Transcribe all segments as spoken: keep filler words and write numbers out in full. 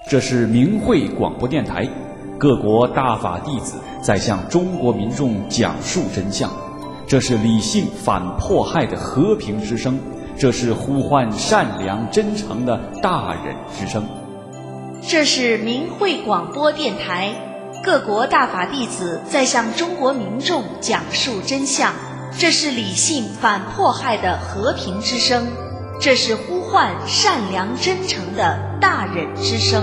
这是明慧广播电台，各国大法弟子在向中国民众讲述真相。这是理性反迫害的和平之声，这是呼唤善良真诚的大忍之声。 这是明慧广播电台，各国大法弟子在向中国民众讲述真相。这是理性反迫害的和平之声，这是呼唤善良真诚的大忍之声。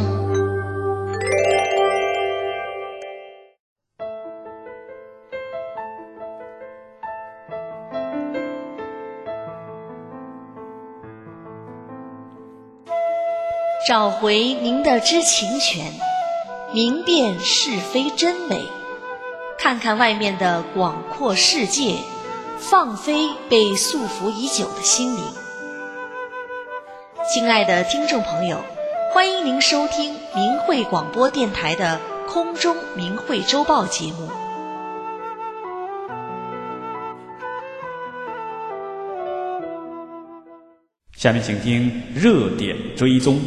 找回您的知情权，明辨是非真伪，看看外面的广阔世界，放飞被束缚已久的心灵。亲爱的听众朋友，欢迎您收听明慧广播电台的空中明慧周报节目。 下面请听热点追踪。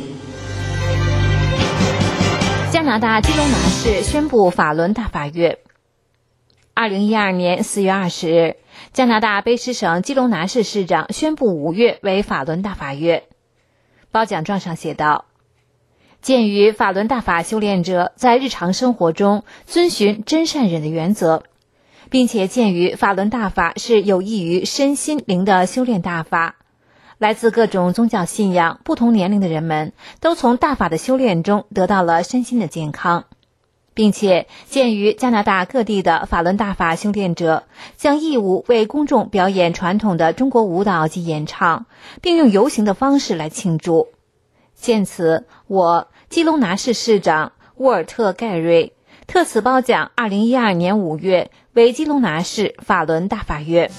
加拿大基隆拿市宣布法轮大法月。二零一二年四月二十日，加拿大卑诗省基隆拿市市长宣布五月为法轮大法月。褒奖状上写道：鉴于法轮大法修炼者在日常生活中遵循真善忍的原则，并且鉴于法轮大法是有益于身心灵的修炼大法，来自各种宗教信仰、不同年龄的人们都从大法的修炼中得到了身心的健康，并且鉴于加拿大各地的法轮大法修炼者将义务为公众表演传统的中国舞蹈及演唱，并用游行的方式来庆祝，鉴此，我基隆拿市市长沃尔特·盖瑞特此褒奖二零一二年五月为基隆拿市法轮大法月。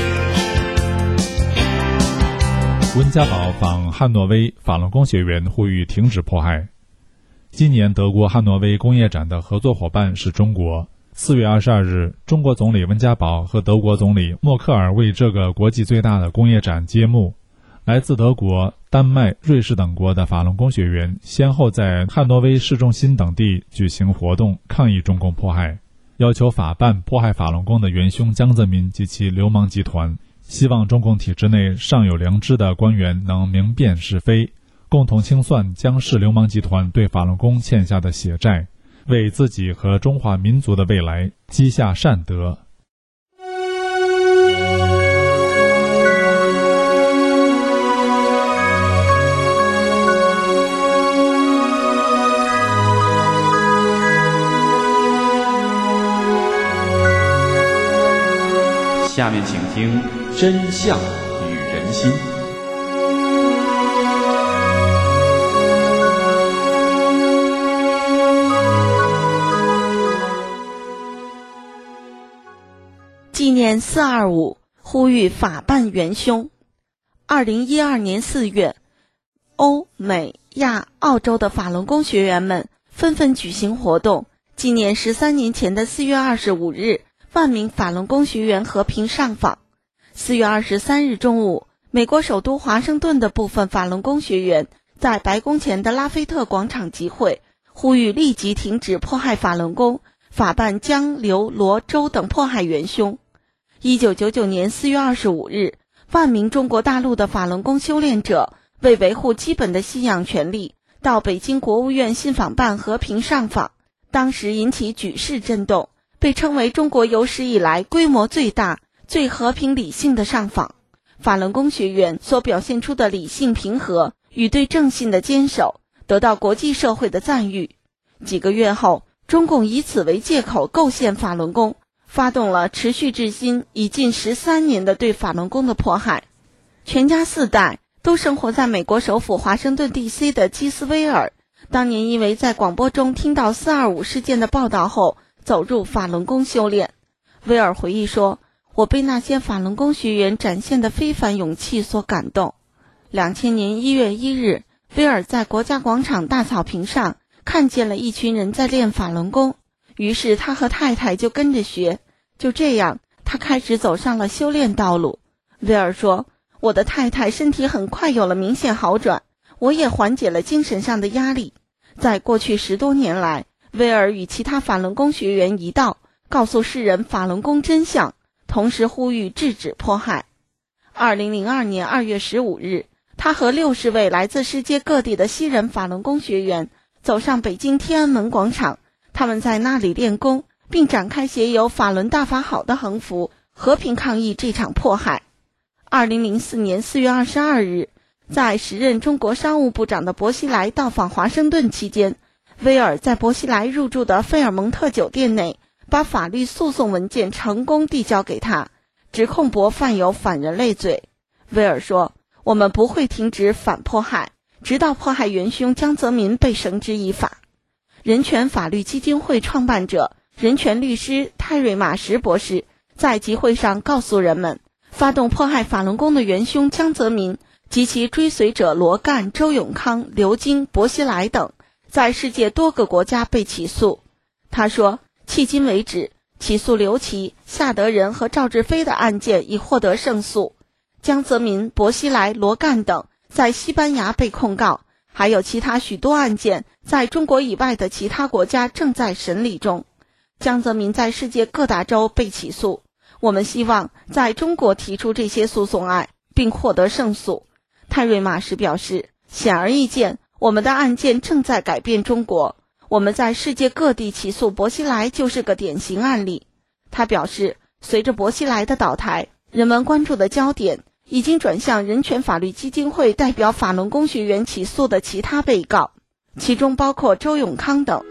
温家宝访汉诺威法轮功学员，呼吁停止迫害。今年德国汉诺威工业展的合作伙伴是中国。四月二十二日，中国总理温家宝和德国总理默克尔为这个国际最大的工业展揭幕。来自德国、丹麦、瑞士等国的法轮功学员先后在汉诺威市中心等地举行活动，抗议中共迫害，要求法办迫害法轮功的元凶江泽民及其流氓集团，希望中共体制内尚有良知的官员能明辨是非，共同清算江氏流氓集团对法轮功欠下的血债，为自己和中华民族的未来积下善德。 下面请听真相与人心。 纪念四二五，呼吁法办元凶。二零一二年四月，欧美亚澳洲的法轮功学员们纷纷举行活动，纪念十三年前的四月二十五日万名法轮功学员和平上访。四月二十三日中午，美国首都华盛顿的部分法轮功学员在白宫前的拉菲特广场集会，呼吁立即停止迫害法轮功，法办江、刘、罗、周等迫害元凶。一九九九年四月二十五日，万名中国大陆的法轮功修炼者为维护基本的信仰权利，到北京国务院信访办和平上访，当时引起举世震动，被称为中国有史以来规模最大、最和平理性的上访。法轮功学员所表现出的理性平和与对正信的坚守，得到国际社会的赞誉。几个月后，中共以此为借口构陷法轮功，发动了持续至今已近十三年的对法轮功的迫害。全家四代都生活在美国首府华盛顿 D C 的基斯威尔，当年因为在广播中听到四二五事件的报道后，走入法轮功修炼。威尔回忆说，我被那些法轮功学员展现的非凡勇气所感动。两千年一月一日，威尔在国家广场大草坪上看见了一群人在练法轮功，于是他和太太就跟着学，就这样他开始走上了修炼道路。威尔说，我的太太身体很快有了明显好转，我也缓解了精神上的压力。 在过去十多年来，威尔与其他法轮功学员一道，告诉世人法轮功真相，同时呼吁制止迫害。二零零二年二月十五日，他和六十位来自世界各地的西人法轮功学员走上北京天安门广场，他们在那里练功，并展开写有法轮大法好的横幅，和平抗议这场迫害。二零零四年四月二十二日，在时任中国商务部长的薄熙来到访华盛顿期间，威尔在薄熙来入住的菲尔蒙特酒店内，把法律诉讼文件成功递交给他，指控博犯有反人类罪。威尔说，我们不会停止反迫害，直到迫害元凶江泽民被绳之以法。人权法律基金会创办者、人权律师泰瑞马什博士在集会上告诉人们，发动迫害法轮功的元凶江泽民及其追随者罗干、周永康、刘晶、薄熙来等，在世界多个国家被起诉。他说，迄今为止，起诉刘琦、夏德仁和赵志飞的案件已获得胜诉。江泽民、薄熙来、罗干等在西班牙被控告，还有其他许多案件在中国以外的其他国家正在审理中。江泽民在世界各大洲被起诉，我们希望在中国提出这些诉讼案，并获得胜诉。泰瑞马什表示，显而易见，我们的案件正在改变中国。我们在世界各地起诉薄熙来就是个典型案例。他表示，随着薄熙来的倒台，人们关注的焦点已经转向人权法律基金会代表法轮功学员起诉的其他被告，其中包括周永康等。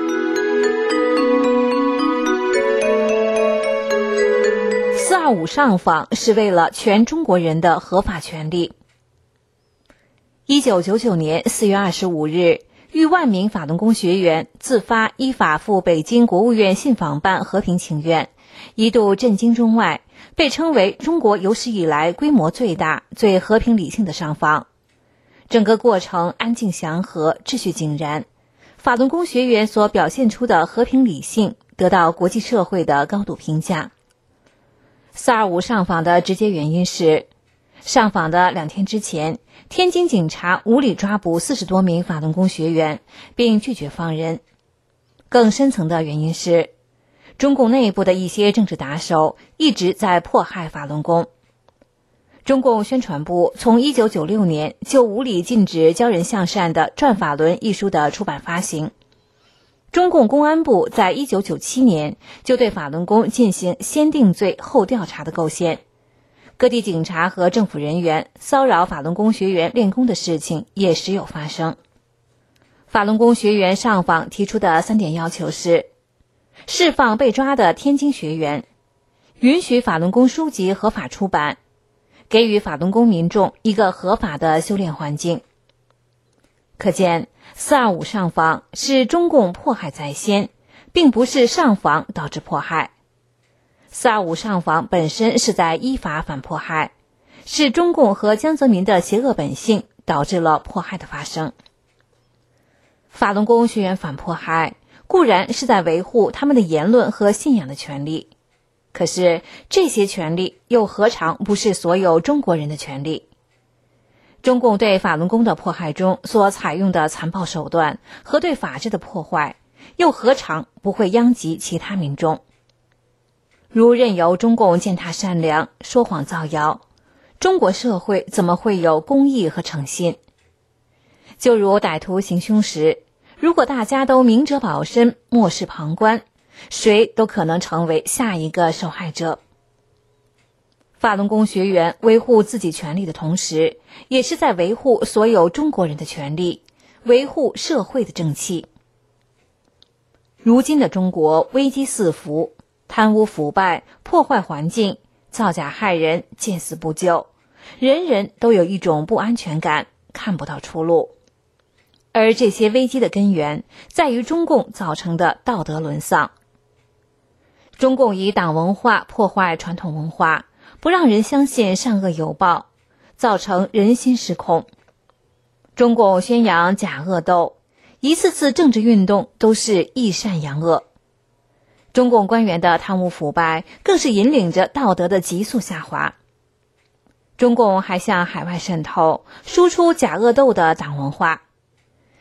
四二五上访是为了全中国人的合法权利。一九九九年四月二十五日，逾万名法轮功学员自发依法赴北京国务院信访办和平请愿，一度震惊中外，被称为中国有史以来规模最大、最和平理性的上访。整个过程安静祥和，秩序井然。法轮功学员所表现出的和平理性得到国际社会的高度评价。四二五上访的直接原因是，上访的两天之前，天津警察无理抓捕四十多名法轮功学员，并拒绝放人。更深层的原因是，中共内部的一些政治打手一直在迫害法轮功。中共宣传部从一九九六年就无理禁止教人向善的《转法轮》一书的出版发行。中共公安部在一九九七年就对法轮功进行先定罪后调查的构陷。各地警察和政府人员骚扰法轮功学员练功的事情也时有发生。法轮功学员上访提出的三点要求是：释放被抓的天津学员，允许法轮功书籍合法出版，给予法轮功民众一个合法的修炼环境。可见四二五上访是中共迫害在先，并不是上访导致迫害。四二五上访本身是在依法反迫害，是中共和江泽民的邪恶本性导致了迫害的发生。法轮功学员反迫害固然是在维护他们的言论和信仰的权利，可是这些权利又何尝不是所有中国人的权利？中共对法轮功的迫害中所采用的残暴手段和对法治的破坏，又何尝不会殃及其他民众？如任由中共践踏善良，说谎造谣，中国社会怎么会有公义和诚信？就如歹徒行凶时，如果大家都明哲保身，漠视旁观，谁都可能成为下一个受害者。法轮功学员维护自己权利的同时，也是在维护所有中国人的权利，维护社会的正气。如今的中国危机四伏，贪污腐败，破坏环境，造假害人，见死不救，人人都有一种不安全感，看不到出路。而这些危机的根源在于中共造成的道德沦丧。中共以党文化破坏传统文化，不让人相信善恶有报，造成人心失控。中共宣扬假恶斗，一次次政治运动都是以善扬恶。中共官员的贪污腐败更是引领着道德的急速下滑。中共还向海外渗透，输出假恶斗的党文化。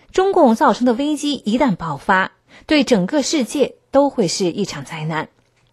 中共造成的危机一旦爆发，对整个世界都会是一场灾难。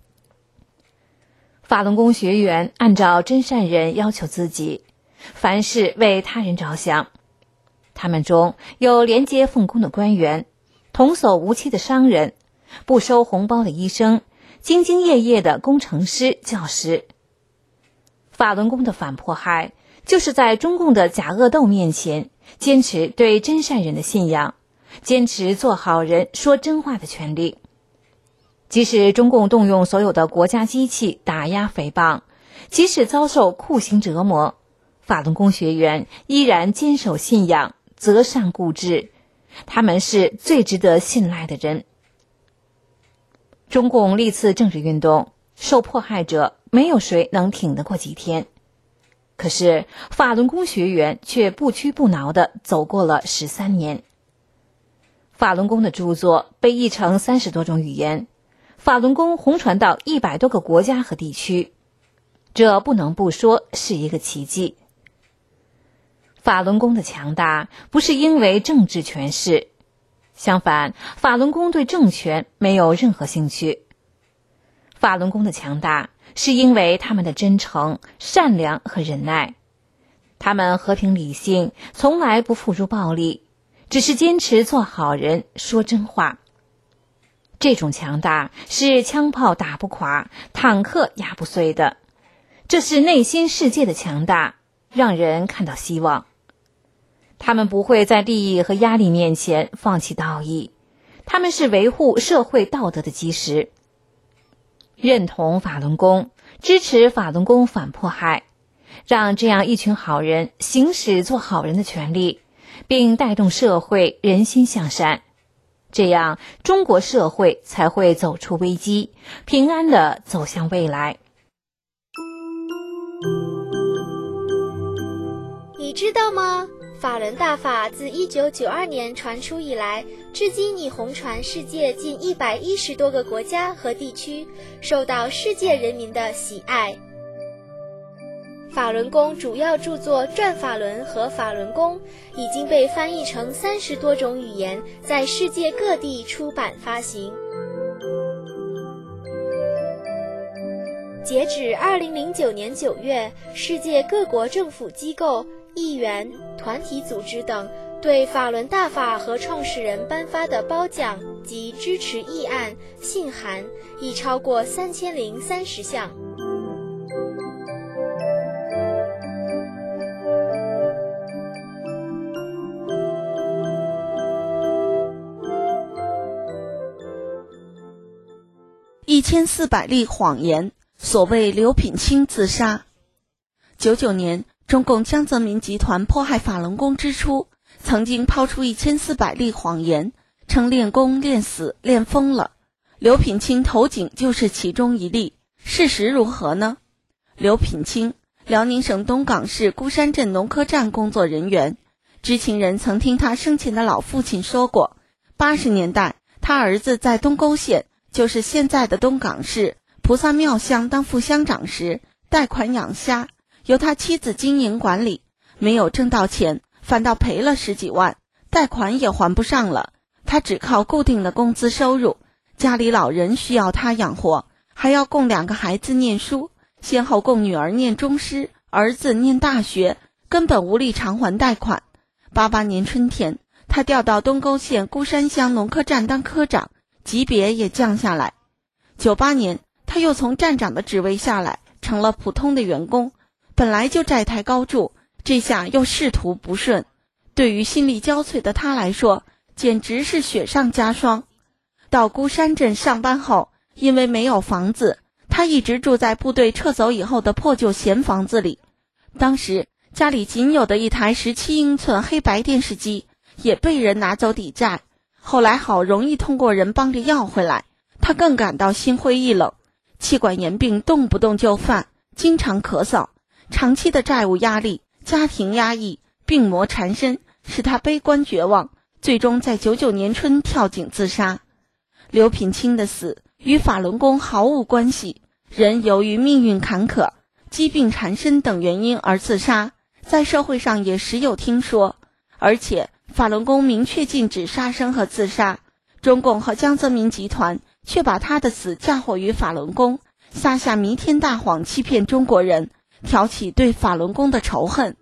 法轮功学员按照真善人要求自己，凡事为他人着想。他们中有廉洁奉公的官员，童叟无欺的商人，不收红包的医生，兢兢业业的工程师、教师。法轮功的反迫害，就是在中共的假恶斗面前，坚持对真善人的信仰，坚持做好人、说真话的权利。即使中共动用所有的国家机器打压诽谤，即使遭受酷刑折磨，法轮功学员依然坚守信仰，择善固执，他们是最值得信赖的人。中共历次政治运动，受迫害者没有谁能挺得过几天，可是法轮功学员却不屈不挠地走过了十三年。法轮功的著作被译成三十多种语言，法轮功红传到一百多个国家和地区，这不能不说是一个奇迹。法轮功的强大不是因为政治权势，相反，法轮功对政权没有任何兴趣。法轮功的强大是因为他们的真诚、善良和忍耐。他们和平理性，从来不付诸暴力，只是坚持做好人、说真话。这种强大是枪炮打不垮、坦克压不碎的，这是内心世界的强大，让人看到希望。他们不会在利益和压力面前放弃道义，他们是维护社会道德的基石。认同法轮功，支持法轮功反迫害，让这样一群好人行使做好人的权利，并带动社会人心向善，这样中国社会才会走出危机，平安地走向未来。 你知道吗？法轮大法自一九九二年传出以来，至今已红传世界近一百一十多个国家和地区，受到世界人民的喜爱。法轮功主要著作《转法轮》和《法轮功》已经被翻译成三十多种语言，在世界各地出版发行。截止二零零九年九月，世界各国政府机构、议员、团体组织等对法轮大法和创始人颁发的褒奖及支持议案、信函已超过三千零三十项。 一千四百例谎言，所谓刘品清自杀。九九年，中共江泽民集团迫害法轮功之初，曾经抛出一千四百例谎言，称练功练死练疯了。刘品清投井就是其中一例。事实如何呢？刘品清，辽宁省东港市孤山镇农科站工作人员。知情人曾听他生前的老父亲说过，八十年代他儿子在东沟县，就是现在的东港市菩萨庙乡当副乡长时，贷款养虾，由他妻子经营管理，没有挣到钱，反倒赔了十几万，贷款也还不上了。他只靠固定的工资收入，家里老人需要他养活，还要供两个孩子念书，先后供女儿念中师，儿子念大学，根本无力偿还贷款。八八年春天，他调到东沟县孤山乡农科站当科长，级别也降下来。九八年，他又从站长的职位下来，成了普通的员工。本来就债台高筑，这下又仕途不顺，对于心力交瘁的他来说，简直是雪上加霜。到孤山镇上班后，因为没有房子，他一直住在部队撤走以后的破旧闲房子里。当时家里仅有的一台十七英寸黑白电视机也被人拿走抵债，后来好容易通过人帮着要回来，他更感到心灰意冷。气管炎病动不动就犯，经常咳嗽，长期的债务压力、家庭压抑、病魔缠身，使他悲观绝望，最终在九九年春跳井自杀。刘品清的死与法轮功毫无关系，人由于命运坎坷、疾病缠身等原因而自杀，在社会上也时有听说，而且法轮功明确禁止杀生和自杀，中共和江泽民集团却把他的死嫁祸于法轮功，撒下弥天大谎，欺骗中国人，挑起对法轮功的仇恨。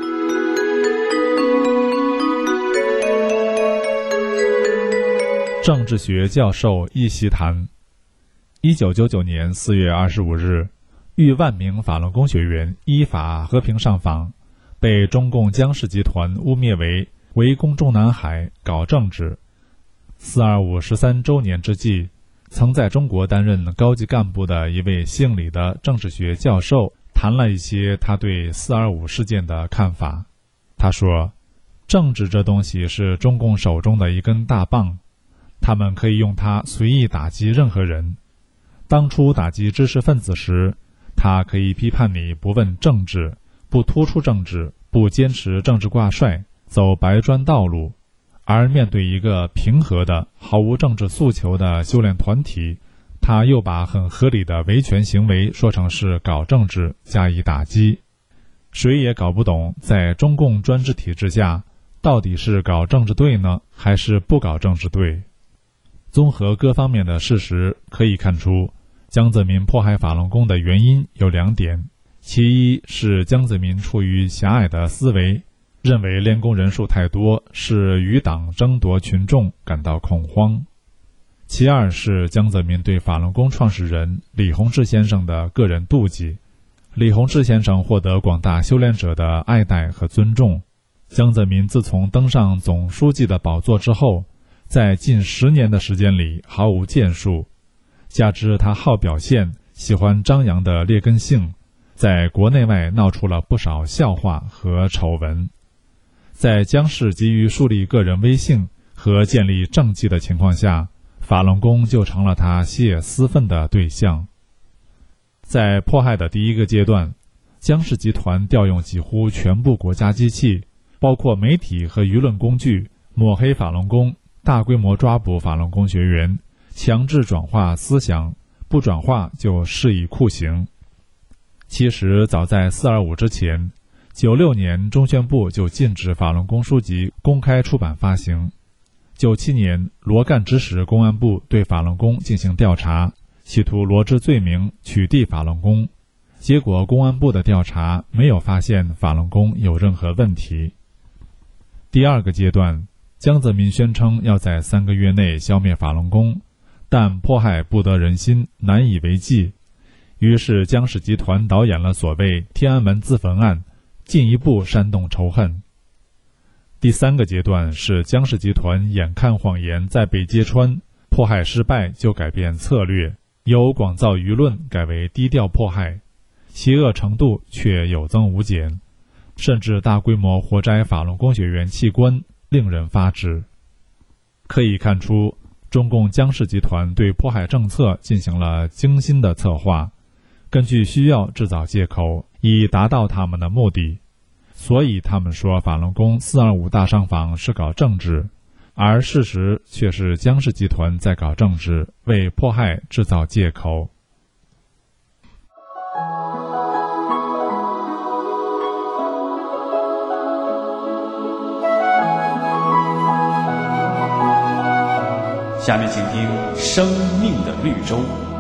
政治学教授一席谈。一九九九年四月二十五日，逾万名法轮功学员依法和平上访，被中共江氏集团污蔑为围攻中南海、搞政治。四二五十三周年之际，曾在中国担任高级干部的一位姓李的政治学教授谈了一些他对四二五事件的看法。他说，政治这东西是中共手中的一根大棒，他们可以用它随意打击任何人。当初打击知识分子时，他可以批判你不问政治，不突出政治，不坚持政治挂帅，走白砖道路。而面对一个平和的、毫无政治诉求的修炼团体，他又把很合理的维权行为说成是搞政治，加以打击。谁也搞不懂，在中共专制体制下，到底是搞政治对呢，还是不搞政治对？综合各方面的事实，可以看出，江泽民迫害法轮功的原因有两点。其一是江泽民出于狭隘的思维，认为练功人数太多，是与党争夺群众，感到恐慌。其二是江泽民对法轮功创始人李洪志先生的个人妒忌。李洪志先生获得广大修炼者的爱戴和尊重，江泽民自从登上总书记的宝座之后，在近十年的时间里毫无建树，加之他好表现、喜欢张扬的劣根性，在国内外闹出了不少笑话和丑闻。在江氏急于树立个人威信和建立政绩的情况下，法轮功就成了他泄私愤的对象。在迫害的第一个阶段，江氏集团调用几乎全部国家机器，包括媒体和舆论工具，抹黑法轮功，大规模抓捕法轮功学员，强制转化思想，不转化就施以酷刑。其实早在四二五之前，九六年中宣部就禁止法轮功书籍公开出版发行。九七年罗干指使公安部对法轮功进行调查，企图罗织罪名取缔法轮功，结果公安部的调查没有发现法轮功有任何问题。第二个阶段，江泽民宣称要在三个月内消灭法轮功，但迫害不得人心，难以为继。于是江氏集团导演了所谓天安门自焚案，进一步煽动仇恨。第三个阶段是江氏集团眼看谎言在被揭穿，迫害失败就改变策略，由广造舆论改为低调迫害，邪恶程度却有增无减，甚至大规模活摘法轮功学员器官，令人发指。可以看出，中共江氏集团对迫害政策进行了精心的策划，根据需要制造借口，以达到他们的目的。所以他们说法轮功四二五大上访是搞政治，而事实却是江氏集团在搞政治，为迫害制造借口。 下面请听《生命的绿洲》。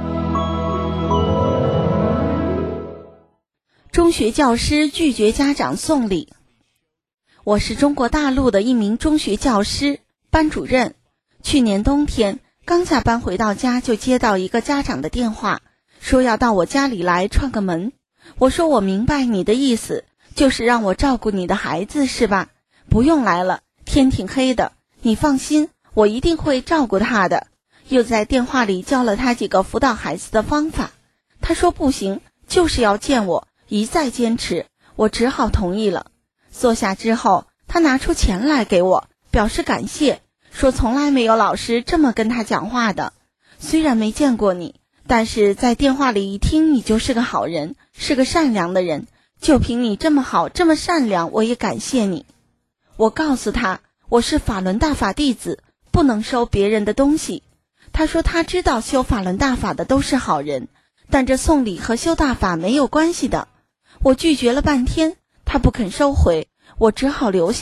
中学教师拒绝家长送礼。我是中国大陆的一名中学教师，班主任。去年冬天刚下班回到家，就接到一个家长的电话，说要到我家里来串个门。我说我明白你的意思，就是让我照顾你的孩子是吧？不用来了，天挺黑的，你放心，我一定会照顾他的。又在电话里教了他几个辅导孩子的方法。他说不行，就是要见我，一再坚持，我只好同意了。坐下之后，他拿出钱来给我，表示感谢，说从来没有老师这么跟他讲话的。虽然没见过你，但是在电话里一听你就是个好人，是个善良的人，就凭你这么好这么善良，我也感谢你。我告诉他，我是法轮大法弟子，不能收别人的东西。他说他知道修法轮大法的都是好人，但这送礼和修大法没有关系的。我拒绝了半天，他不肯收回，我只好留下，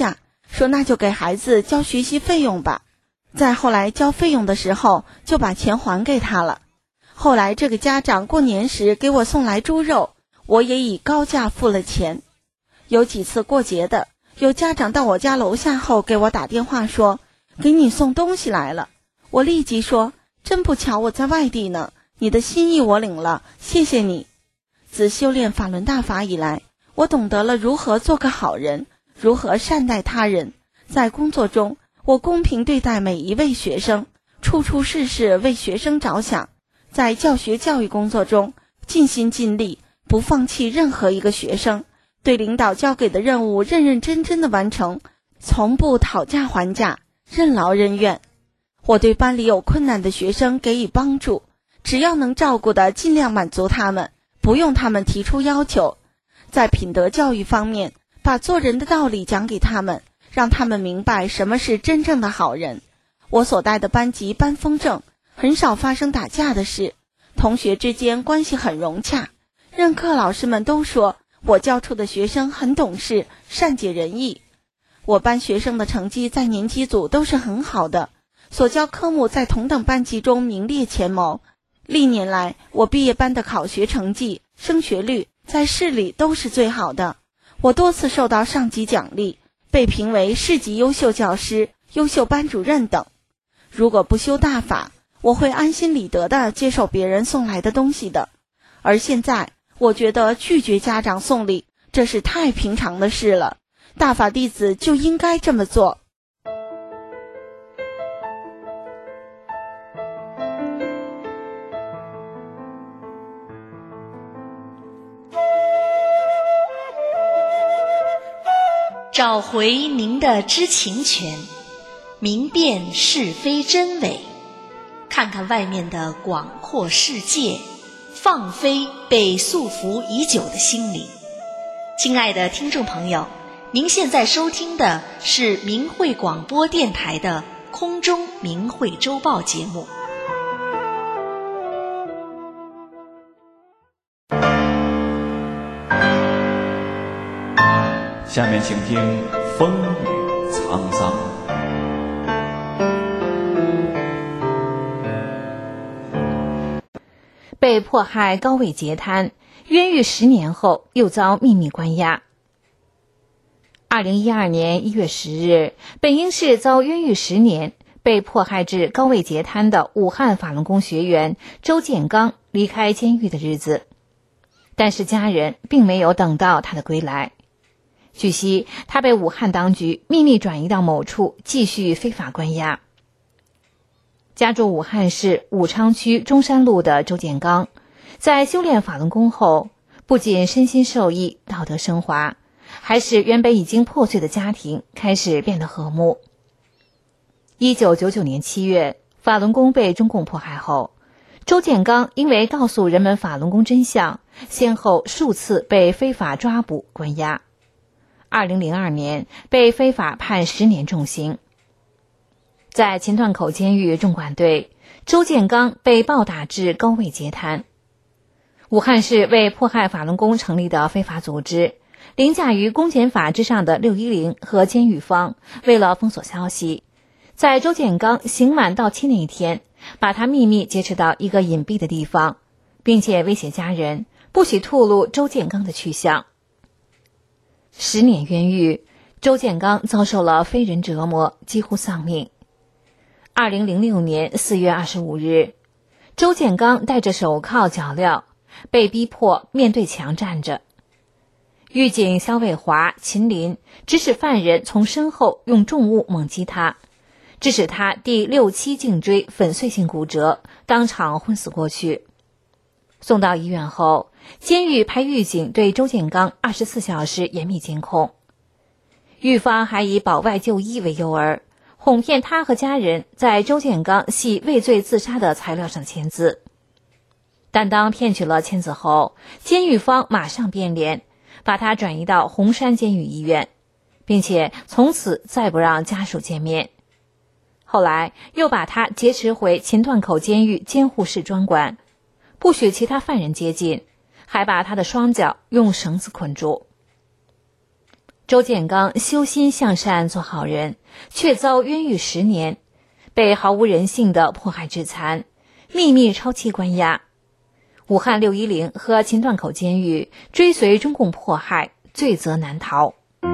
说那就给孩子交学习费用吧。再后来交费用的时候，就把钱还给他了。后来这个家长过年时给我送来猪肉，我也以高价付了钱。有几次过节的，有家长到我家楼下后给我打电话说，给你送东西来了。我立即说，真不巧我在外地呢，你的心意我领了，谢谢你。自修炼法轮大法以来，我懂得了如何做个好人，如何善待他人。在工作中，我公平对待每一位学生，处处事事为学生着想。在教学教育工作中，尽心尽力，不放弃任何一个学生，对领导交给的任务认认真真的完成，从不讨价还价，任劳任怨。我对班里有困难的学生给予帮助，只要能照顾的尽量满足他们，不用他们提出要求。在品德教育方面，把做人的道理讲给他们，让他们明白什么是真正的好人。我所带的班级班风正，很少发生打架的事，同学之间关系很融洽。任课老师们都说我教出的学生很懂事，善解人意。我班学生的成绩在年级组都是很好的，所教科目在同等班级中名列前茅。历年来，我毕业班的考学成绩、升学率在市里都是最好的。我多次受到上级奖励，被评为市级优秀教师、优秀班主任等。如果不修大法，我会安心理得地接受别人送来的东西的。而现在，我觉得拒绝家长送礼，这是太平常的事了。大法弟子就应该这么做。 找回您的知情权，明辨是非真伪，看看外面的广阔世界，放飞被束缚已久的心灵。亲爱的听众朋友，您现在收听的是明慧广播电台的空中明慧周报节目。 下面请听风雨沧桑。 被迫害高位截瘫，冤狱十年后又遭秘密关押。二零一二年一月十日，本应是遭冤狱十年、被迫害至高位截瘫的武汉法轮功学员周建刚离开监狱的日子，但是家人并没有等到他的归来。据悉，他被武汉当局秘密转移到某处继续非法关押。家住武汉市武昌区中山路的周建刚，在修炼法轮功后，不仅身心受益，道德升华，还使原本已经破碎的家庭开始变得和睦。一九九九年七月，法轮功被中共迫害后，周建刚因为告诉人们法轮功真相，先后数次被非法抓捕关押。二零零二年被非法判十年重刑。在秦段口监狱重管队，周建刚被暴打至高位截瘫。武汉市为迫害法轮功成立的非法组织，凌驾于公检法之上的六一零和监狱方，为了封锁消息，在周建刚刑满到期那一天，把他秘密劫持到一个隐蔽的地方，并且威胁家人不许吐露周建刚的去向。十年冤狱，周建刚遭受了非人折磨，几乎丧命。二零零六年四月二十五日，周建刚戴着手铐脚镣，被逼迫面对墙站着。狱警肖卫华、秦林指使犯人从身后用重物猛击他，致使他第六七颈椎粉碎性骨折，当场昏死过去。送到医院后，监狱派狱警对周建刚二十四小时严密监控。狱方还以保外就医为诱饵，哄骗他和家人在周建刚系畏罪自杀的材料上签字。但当骗取了签字后，监狱方马上变脸，把他转移到红山监狱医院，并且从此再不让家属见面。后来又把他劫持回秦段口监狱监护室专管，不许其他犯人接近，还把他的双脚用绳子捆住。 周建刚修心向善做好人，却遭冤狱十年，被毫无人性的迫害致残，秘密超期关押。武汉六一零和秦段口监狱追随中共迫害，罪责难逃。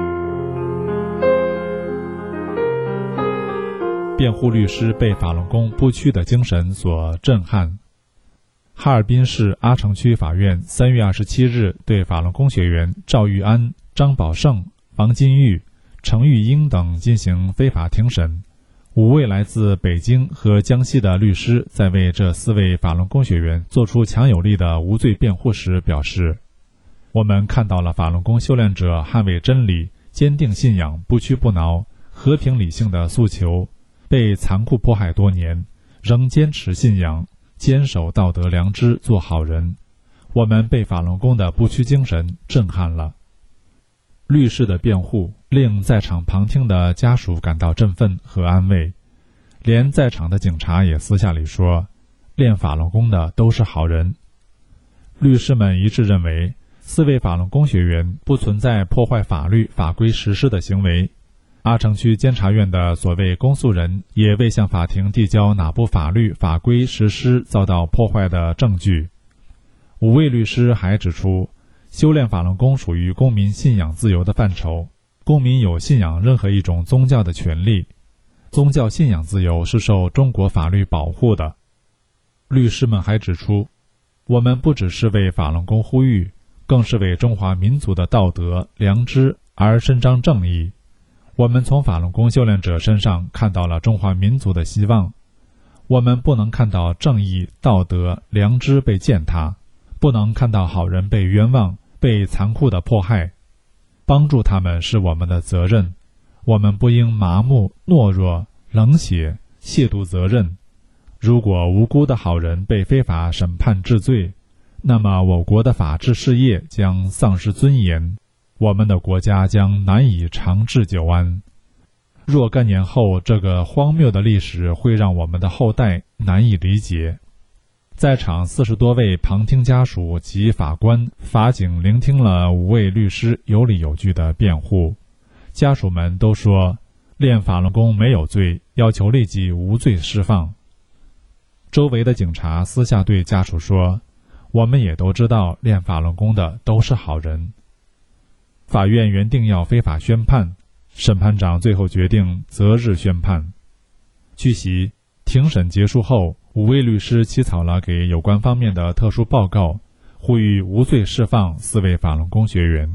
辩护律师被法轮功不屈的精神所震撼。哈尔滨市阿城区法院三月二十七日对法轮功学员赵玉安、张宝胜、王金玉、程玉英等进行非法庭审。五位来自北京和江西的律师在为这四位法轮功学员做出强有力的无罪辩护时表示，我们看到了法轮功修炼者捍卫真理、坚定信仰、不屈不挠、和平理性的诉求，被残酷迫害多年，仍坚持信仰，坚守道德良知，做好人。我们被法轮功的不屈精神震撼了。律师的辩护令在场旁听的家属感到振奋和安慰，连在场的警察也私下里说，练法轮功的都是好人。律师们一致认为，四位法轮功学员不存在破坏法律法规实施的行为。阿城区监察院的所谓公诉人也未向法庭递交哪部法律法规实施遭到破坏的证据。五位律师还指出，修炼法轮功属于公民信仰自由的范畴，公民有信仰任何一种宗教的权利，宗教信仰自由是受中国法律保护的。律师们还指出，我们不只是为法轮功呼吁，更是为中华民族的道德良知而伸张正义。我们从法轮功修炼者身上看到了中华民族的希望，我们不能看到正义、道德、良知被践踏，不能看到好人被冤枉、被残酷的迫害。帮助他们是我们的责任，我们不应麻木、懦弱、冷血、亵渎责任。如果无辜的好人被非法审判治罪，那么我国的法治事业将丧失尊严，我们的国家将难以长治久安。若干年后，这个荒谬的历史会让我们的后代难以理解。在场四十多位旁听家属及法官、法警聆听了五位律师有理有据的辩护，家属们都说，练法轮功没有罪，要求立即无罪释放。周围的警察私下对家属说，我们也都知道练法轮功的都是好人。法院原定要非法宣判，审判长最后决定择日宣判。据悉，庭审结束后，五位律师起草了给有关方面的特殊报告，呼吁无罪释放四位法轮功学员。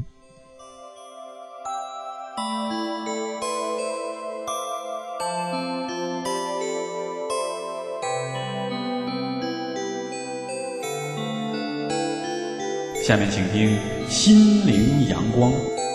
下面请听《心灵阳光》。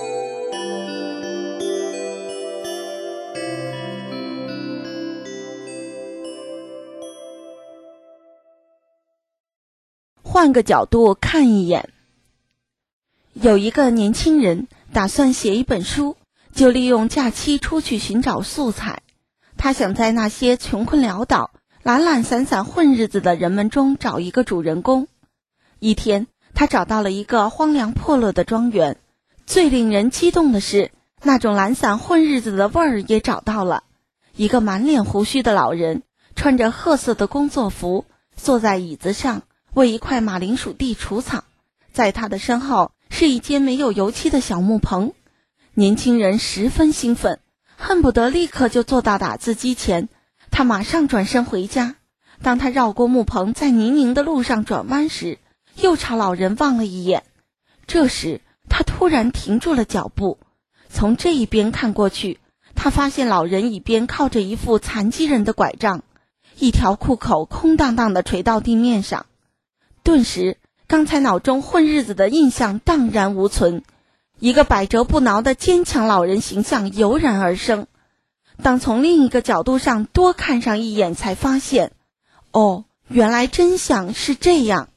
换个角度看一眼。有一个年轻人打算写一本书，就利用假期出去寻找素材。他想在那些穷困潦倒、懒懒散散混日子的人们中找一个主人公。一天，他找到了一个荒凉破落的庄园。最令人激动的是，那种懒散混日子的味儿也找到了。一个满脸胡须的老人，穿着褐色的工作服，坐在椅子上为一块马铃薯地除草。在他的身后是一间没有油漆的小木棚。年轻人十分兴奋，恨不得立刻就坐到打字机前。他马上转身回家。当他绕过木棚，在泥泞的路上转弯时，又朝老人望了一眼。这时他突然停住了脚步，从这一边看过去，他发现老人一边靠着一副残疾人的拐杖，一条裤口空荡荡地垂到地面上。顿时，刚才脑中混日子的印象荡然无存，一个百折不挠的坚强老人形象油然而生。当从另一个角度上多看上一眼，才发现，哦，原来真相是这样。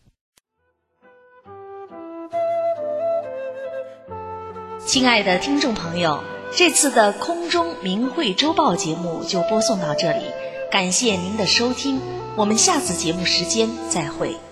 亲爱的听众朋友，这次的空中明慧周报节目就播送到这里，感谢您的收听，我们下次节目时间再会。